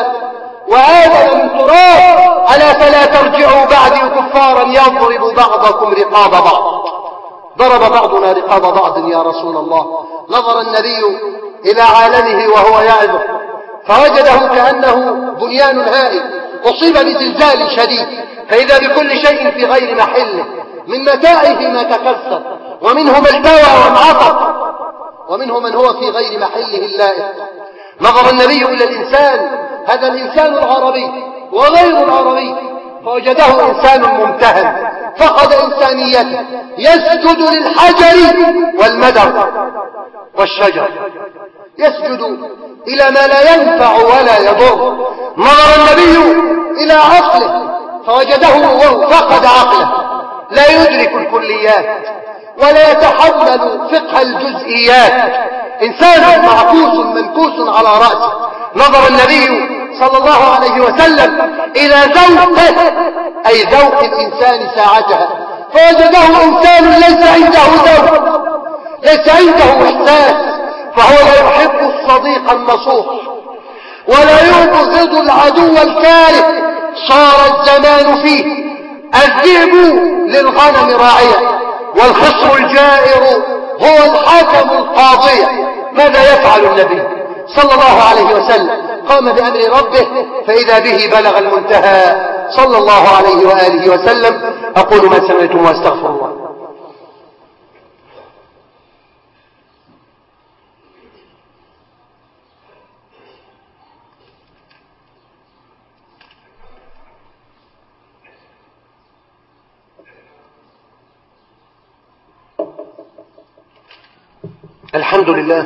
وآدم من تراب، ألا فلا ترجعوا بعدي كفارا يضرب بعضكم رقاب بعض. ضرب بعضنا رقاب بعض يا رسول الله. نظر النبي إلى عالمه وهو يعظه فوجده كأنه بنيان هائل أصيب بزلزال شديد، فإذا بكل شيء في غير محله، من متاعه ما تكسر، ومنه ما التوى وانعطف، ومنه من هو في غير محله اللائق. نظر النبي إلى الإنسان، هذا الإنسان العربي وغير العربي، فوجده إنسان ممتهن فقد إنسانيته، يسجد للحجر والمدر والشجر، يسجد إلى ما لا ينفع ولا يضر. نظر النبي إلى عقله فوجده فقد عقله، لا يدرك الكليات ولا يتحمل فقه الجزئيات، إنسان معكوس منكوس على رأسه. نظر النبي صلى الله عليه وسلم إلى ذوقه، أي ذوق الإنسان ساعتها، فوجده إنسان ليس عنده ذوق، ليس عنده إحساس، فهو لا يحب الصديق النصوح ولا يبغض العدو الكاره. صار الزمان فيه الذئب للغنم راعيا والخصر الجائر هو الحاكم القاضي. ماذا يفعل النبي صلى الله عليه وسلم؟ قام بأمر ربه فإذا به بلغ المنتهى صلى الله عليه وآله وسلم. أقول ما سمعتم وأستغفر الله. الحمد لله،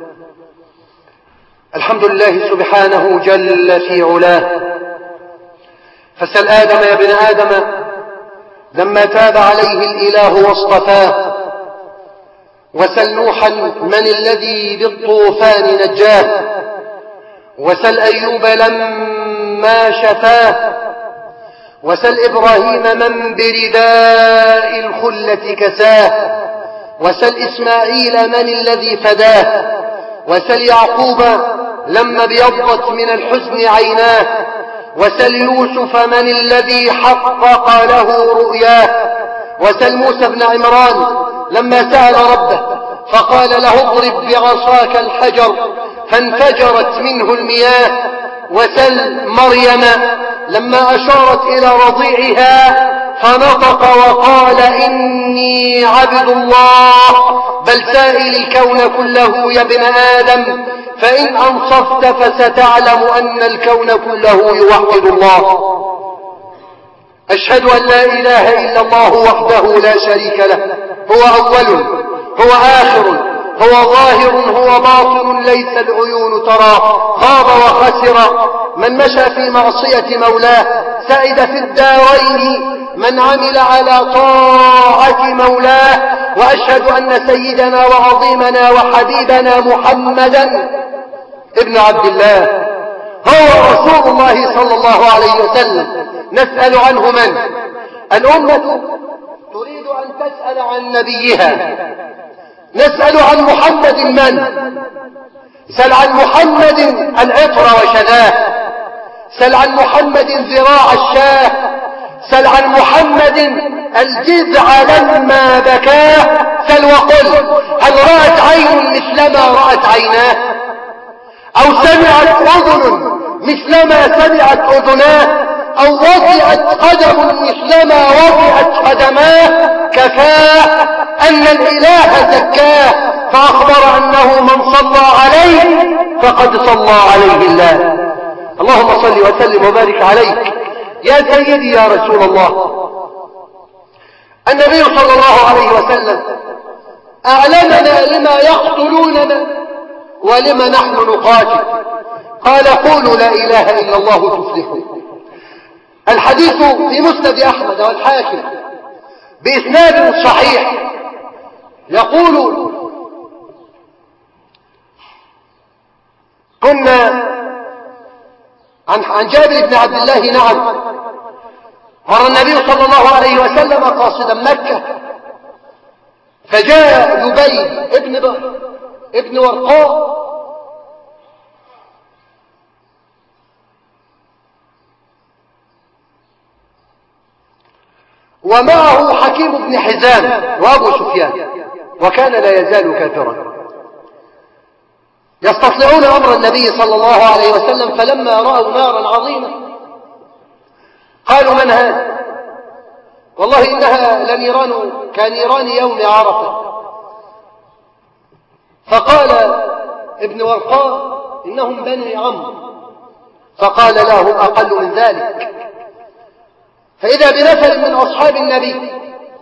الحمد لله سبحانه جل في علاه. فسل آدم يا ابن آدم لما تاب عليه الإله واصطفاه، وسل نوحا من الذي بالطوفان نجاه، وسل أيوب لما شفاه، وسل إبراهيم من برداء الخلة كساه، وسل إسماعيل من الذي فداه، وسل يعقوب لما ابيضت من الحزن عيناه، وسل يوسف من الذي حقق له رؤياه، وسل موسى بن عمران لما سأل ربه فقال له اضرب بعصاك الحجر فانفجرت منه المياه، وسل مريم لما أشارت إلى رضيعها فنطق وقال إني عبد الله. بل سائل الكون كله يا ابن آدم، فإن أنصفت فستعلم أن الكون كله يوحد الله. أشهد أن لا إله إلا الله وحده لا شريك له، هو أول، هو آخر، هو ظاهر، هو باطن، ليس العيون تراه. خاب وخسر من مشى في معصية مولاه، سعد في الدارين من عمل على طاعة مولاه. وأشهد أن سيدنا وعظيمنا وحبيبنا محمدا ابن عبد الله هو رسول الله صلى الله عليه وسلم. نسأل عنه من؟ الأمة تريد أن تسأل عن نبيها. نسأل عن محمد من؟ سل عن محمد العطر وشذاه، سل عن محمد ذراع الشاه، سل عن محمد الجذع لما بكاه. سل وقل هل رأت عين مثلما رأت عيناه، أو سمعت أذن مثلما سمعت أذناه، أو وضعت قدم مثلما وضعت قدماه. كفاه أن الإله زكاه، فأخبر أنه من صلى عليه فقد صلى عليه الله. اللهم صل وسلم وبارك عليك يا سيدي يا رسول الله. النبي صلى الله عليه وسلم أعلمنا لما يقتلوننا ولما نحن نقاتل. قال قولوا لا إله إلا الله تفلحوا. الحديث في مسند أحمد والحاكم بإسناد صحيح، يقول كنا عن جابر بن عبد الله نعم مر النبي صلى الله عليه وسلم قاصدا مكة، فجاء جبير ابن ورقاء ومعه حكيم بن حزام وأبو سفيان، وكان لا يزال كافرا، يستطلعون أمر النبي صلى الله عليه وسلم. فلما رأوا نارا عظيمة قالوا من هذا؟ والله إنها لنيران كنيران يوم عرفة. فقال ابن ورقاء إنهم بني عمرو، فقال لا هم أقل من ذلك. فإذا بنفر من أصحاب النبي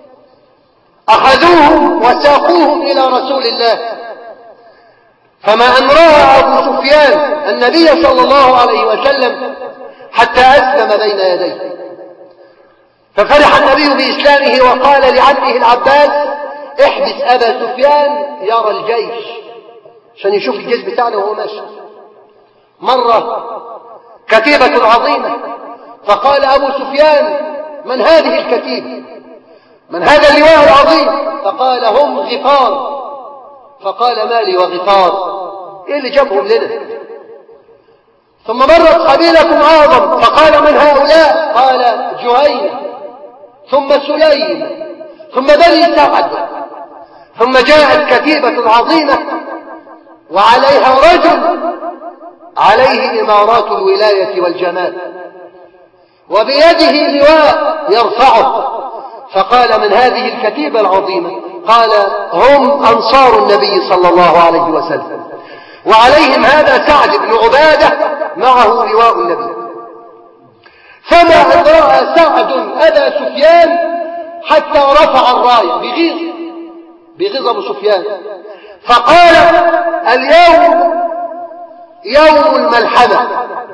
أخذوهم وساقوهم إلى رسول الله، فما أن رأى أبو سفيان النبي صلى الله عليه وسلم حتى أسلم بين يديه. ففرح النبي بإسلامه وقال لعمه العباس احبس أبا سفيان يرى الجيش، عشان يشوف الجيش بتاعنا وهو ماشي. مرة كتيبة عظيمة، فقال أبو سفيان من هذه الكتيبة؟ من هذا اللواء العظيم؟ فقال هم غفار. فقال مالي وغفار، ايه اللي جابهم لنا؟ ثم مرت قبيلة أعظم، فقال من هؤلاء؟ قال جهينة، ثم سليم، ثم بني سعد. ثم جاءت كتيبة عظيمة وعليها رجل عليه إمارات الولاية والجمال، وبيده لواء يرفعه. فقال من هذه الكتيبة العظيمة؟ قال هم أنصار النبي صلى الله عليه وسلم، وعليهم هذا سعد بن عبادة معه لواء النبي. فما أدرأ سعد أبا سفيان حتى رفع الراية، بغيظ أبو سفيان، فقال اليوم يوم الملحمة،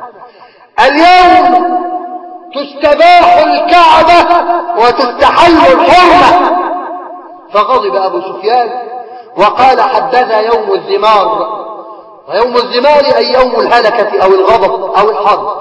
اليوم تستباح الكعبة وتستحل الحرمة. فغضب أبو سفيان وقال حبذا يوم الزمار. ويوم الزمار أي يوم الهلكة أو الغضب أو الحرب.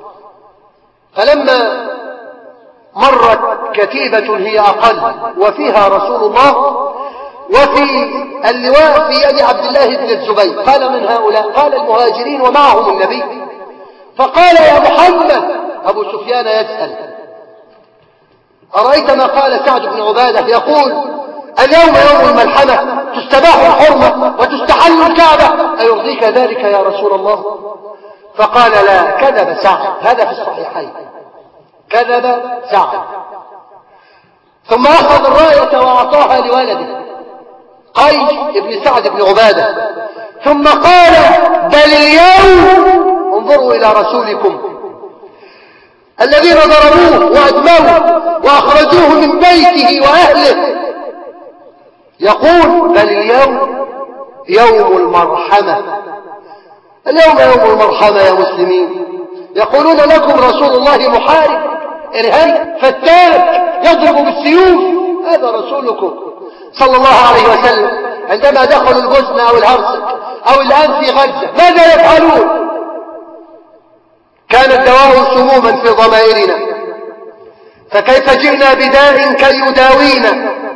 فلما مرت كتيبة هي أقل وفيها رسول الله، وفي اللواء في يد عبد الله بن الزبير، قال من هؤلاء؟ قال المهاجرين ومعهم النبي. فقال يا محمد، أبو سفيان يسأل أرأيت ما قال سعد بن عبادة يقول اليوم يوم الملحمة تستباح الحرمة وتستحل الكعبة، أيرضيك ذلك يا رسول الله؟ فقال لا، كذب سعد، هذا في الصحيحين، كذب سعد. ثم أخذ الراية وأعطاها لولده قيس بن سعد بن عبادة، ثم قال بل اليوم انظروا إلى رسولكم الذين ضربوه وأدموه وأخرجوه من بيته وأهله، يقول بل اليوم يوم المرحمة. اليوم يوم المرحمة يا مسلمين. يقولون لكم رسول الله محارب إرهاب فتاك يضرب بالسيوف، هذا رسولكم صلى الله عليه وسلم. عندما دخلوا البوسنة أو الهرسك أو الآن في غزة ماذا يفعلون؟ كان الدواء سموما في ضمائرنا، فكيف جئنا بداء كي يداوينا؟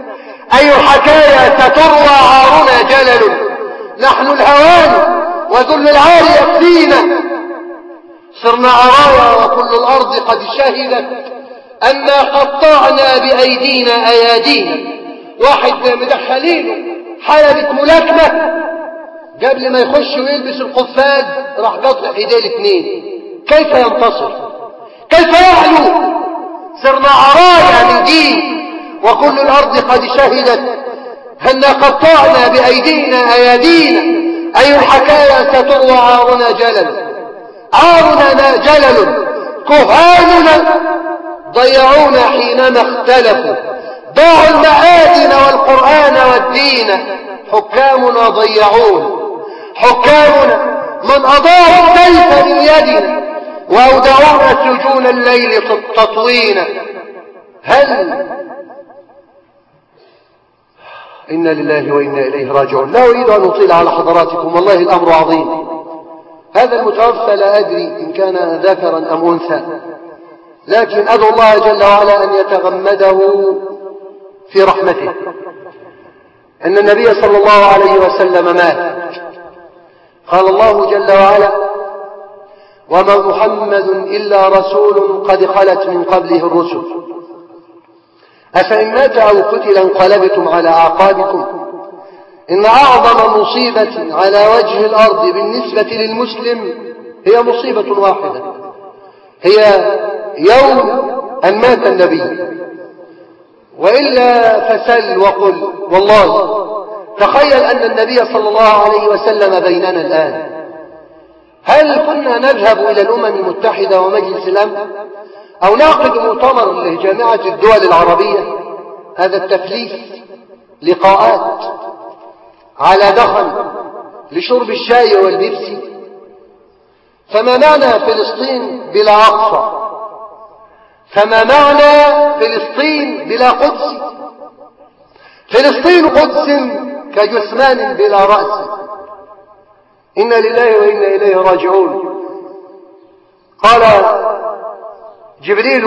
أي الحكايا ستروى عارنا جلل. نحن الهوان وذل العار يكفينا، صرنا عرايا وكل الأرض قد شهدت أنا قطعنا بأيدينا أيادينا. واحد مدخلينه حلبة ملاكمة قبل ما يخش ويلبس القفاز راح قطع ايديه الاثنين. كيف ينتصر؟ كيف يعلو؟ صرنا عرايا من دين وكل الأرض قد شهدت أنا قطعنا بأيدينا أيادينا. أي الحكايا ستروى عارنا جلل. عارنا جلل. كهاننا ضيعونا حينما اختلفوا، باعوا المآذن والقرآن والدين. حكامنا ضيعون، حكامنا من أضاعوا السيف من يدنا وأودعونا سجون الليل تطوينا. هل إنا لله وإنا إليه راجعون. لا أريد أن أطيل على حضراتكم، والله الأمر عظيم. هذا المتوفى لا أدري إن كان ذكرا أم أنثى، لكن أدعو الله جل وعلا أن يتغمده في رحمته. أن النبي صلى الله عليه وسلم مات. قال الله جل وعلا: وما محمد إلا رسول قد خلت من قبله الرسل أفإن مات أو قتل انقلبتم على أعقابكم. إن أعظم مصيبة على وجه الأرض بالنسبة للمسلم هي مصيبة واحدة، هي يوم أن مات النبي. وإلا فسل وقل والله تخيل أن النبي صلى الله عليه وسلم بيننا الآن، هل كنا نذهب إلى الأمم المتحدة ومجلس الأمن أو نعقد مؤتمر لجامعة الدول العربية؟ هذا التفليس، لقاءات على دخن لشرب الشاي والبيبسي. فما معنى فلسطين بلا أقصى؟ فما معنى فلسطين بلا قدس؟ فلسطين قدس كجثمان بلا رأس. إنا لله وإنا إليه راجعون. قال جبريل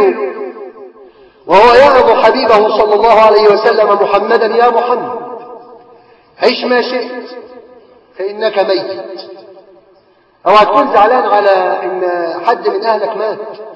وهو يعظ حبيبه صلى الله عليه وسلم محمدا: يا محمد عيش ما شئت فإنك ميت. اوعى تكون زعلان على ان حد من اهلك مات،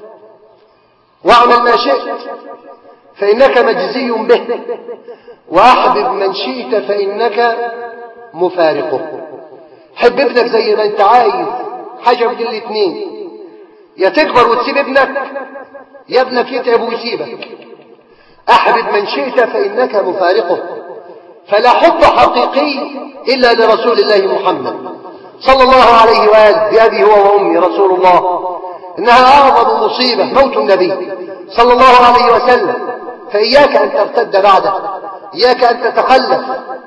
واعمل ما شئت فإنك مجزي به، وأحبب من شئت فإنك مفارقه. حب ابنك زي ما انت عايز، حاجة من الاثنين: يا تكبر وتسيب ابنك، يا ابنك يتعب ويسيبك. أحبب من شئت فإنك مفارقه. فلا حب حقيقي إلا لرسول الله محمد صلى الله عليه وآله بأبي هو وأمي رسول الله. إنها أعظم مصيبة موت النبي صلى الله عليه وسلم. فإياك أن ترتد بعده، إياك أن تتخلف.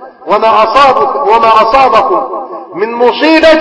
وما أصابكم من مصيبة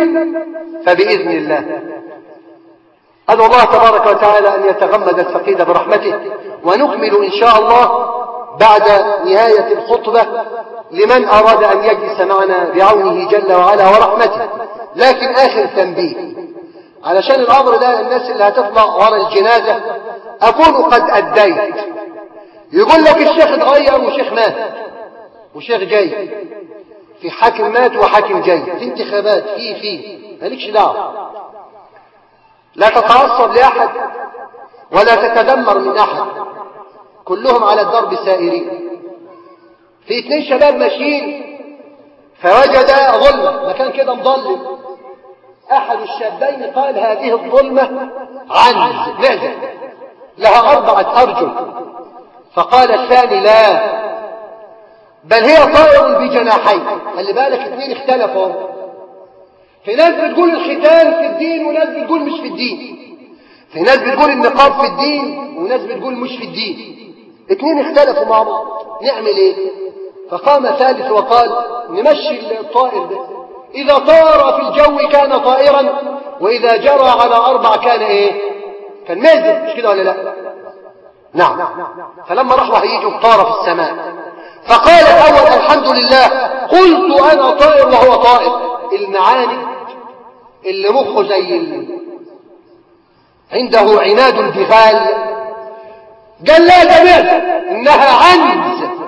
فبإذن الله. أدعو الله تبارك وتعالى أن يتغمد الفقيد برحمته، ونكمل إن شاء الله بعد نهاية الخطبة لمن أراد أن يجلس معنا بعونه جل وعلا ورحمته. لكن آخر تنبيه علشان الأمر ده الناس اللي هتطلع ورا الجنازة أكون قد أديت. يقول لك الشيخ اتغير وشيخ مات وشيخ جاي، في حاكم مات وحاكم جاي، في انتخابات، في مالكش دعوة. لا تتعصب لأحد ولا تتدمر من أحد، كلهم على الدرب سائرين. في 2 شباب ماشيين فوجد ظلمة، مكان كده مظلم. أحد الشابين قال: هذه الظلمة عنز معزة لها 4 أرجل. فقال الثاني: لا، بل هي طائر بجناحين. خلي بالك 2 اختلفوا. في ناس بتقول الختان في الدين وناس بتقول مش في الدين. في ناس بتقول النقاب في الدين وناس بتقول مش في الدين. 2 اختلفوا مع بعض، نعمل ايه؟ فقام ثالث وقال: نمشي الطائر ده، إذا طار في الجو كان طائرا، وإذا جرى على 4 كان ايه؟ كان مازن، مش كده ولا لا؟ نعم. فلما راحوا هيجوا طار في السماء، فقال الأول: الحمد لله، قلت أنا طائر وهو طائر. المعاني اللي مخه زي عنده عناد البغال قال: لا جميل، إنها عنز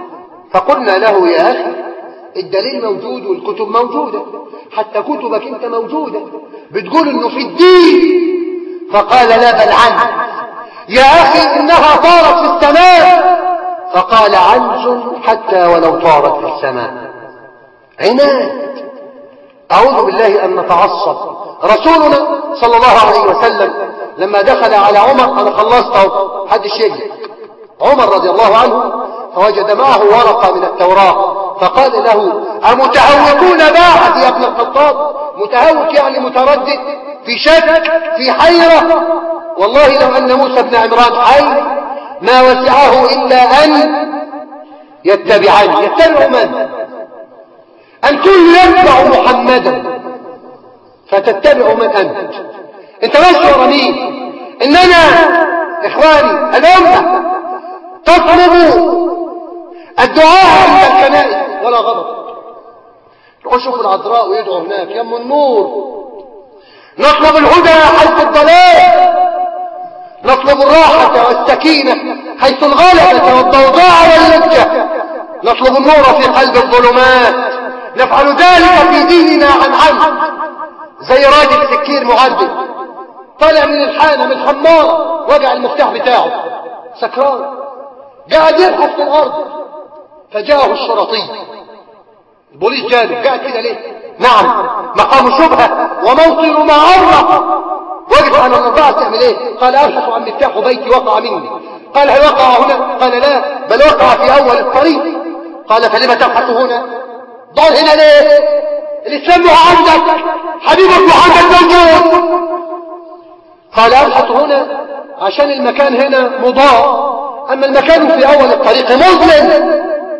فقلنا له يا أخي الدليل موجود والكتب موجودة، حتى كتبك انت موجودة بتقول انه في الدين. فقال لا بل عنه. يا أخي إنها طارت في السماء. فقال عنز حتى ولو طارت في السماء. عناد. أعوذ بالله أن نتعصب. رسولنا صلى الله عليه وسلم لما دخل على عمر، أنا خلصت أهو حد الشيء، عمر رضي الله عنه، فوجد معه ورقة من التوراة، فقال له أمتهوكون بعد يا ابن الخطاب؟ متهوك يعني متردد، في شك، في حيرة. والله لو أن موسى بن عمران حي ما وسعه إلا أن يتبعني. يتبع من؟ الكل يتبع محمدا، فتتبع من أنت؟ انت ماشي ورا مين؟ إننا إخواني الأمة تطلب الدعاء عند الكنائس ولا غضب. يخشوا في العذراء ويدعوا هناك يا ام النور. نطلب الهدى حيث الضلال، نطلب الراحة والسكينة حيث الغلبة والضوضاء واللجة، نطلب النور في قلب الظلمات. نفعل ذلك في ديننا عن عمد. زي راجل سكير معدل طالع من الحانة من الخمارة، وجع المفتاح بتاعه سكران، قاعد يبحث في الأرض، فجاءه الشرطي. البوليس جاله، قاعد كده ليه؟ نعم مقام شبهة وموطن معرة. وقف على النظارة تعمل ايه؟ قال أبحث عن مفتاح بيتي وقع مني. قال هل وقع هنا؟ قال لا بل وقع في أول الطريق. قال فلما تبحث هنا؟ ضل هنا ليه؟ الإسلام عندك، حبيبك محمد موجود. قال أبحث هنا عشان المكان هنا مضاء، أما المكان في أول الطريق مظلم.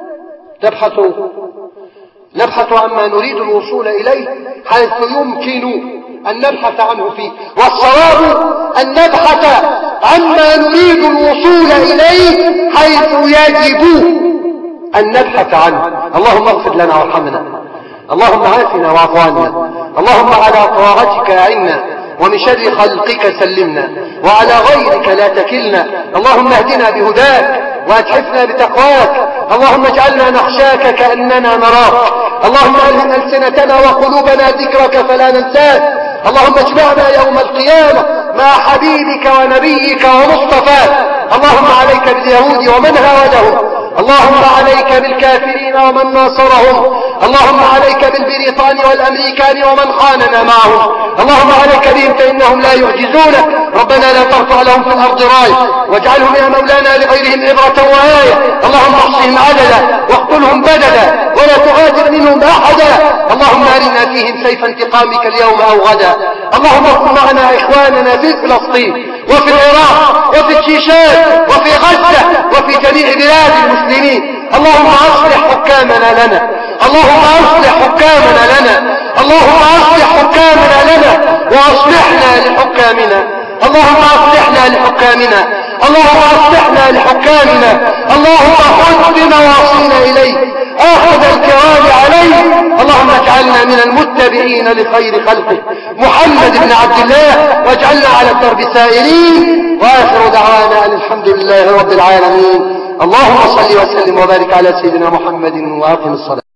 نبحث عما نريد الوصول إليه حيث يمكن أن نبحث عنه فيه، والصواب أن نبحث عما نريد الوصول إليه حيث يجب أن نبحث عنه. اللهم اغفر لنا وارحمنا، اللهم عافنا واعف عنا، اللهم على طاعتك أعنا، ومن شر خلقك سلمنا، وعلى غيرك لا تكلنا. اللهم اهدنا بهداك واتحفنا بتقواك، اللهم اجعلنا نخشاك كأننا نراك، اللهم ألهم ألسنتنا وقلوبنا ذكرك فلا ننساك، اللهم اجمعنا يوم القيامة مع حبيبك ونبيك ومصطفاك. اللهم عليك باليهود ومن هاودهم، اللهم عليك بالكافرين ومن ناصرهم، اللهم عليك بالبريطان والأمريكان ومن خاننا معهم، اللهم عليك بهم فإنهم لا يعجزونك. ربنا لا ترفع لهم في الأرض راية واجعلهم يا مولانا لغيرهم عبرة وآية. اللهم احصهم عددا واقتلهم بددا ولا تغادر منهم أحدا. اللهم أرنا فيهم سيف انتقامك اليوم أو غدا. اللهم اكن معنا إخواننا في فلسطين وفي العراق وفي الشيشان وفي غزة وفي جميع بلاد المسلمين. اللهم أصلح حكامنا لنا، اللهم أصلح حكامنا لنا، اللهم أصلح حكامنا لنا وأصلحنا لحكامنا، اللهم أصلحنا لحكامنا، اللهم أصلحنا لحكامنا، اللهم خذ بنواصينا إليك آخذ الكرام عليك. اللهم اجعلنا من المتبعين لخير خلقه محمد بن عبد الله، واجعلنا على الدرب سائرين. وآخر دعوانا أن الحمد لله رب العالمين. اللهم صل وسلم وبارك على سيدنا محمد وأقم الصلاة.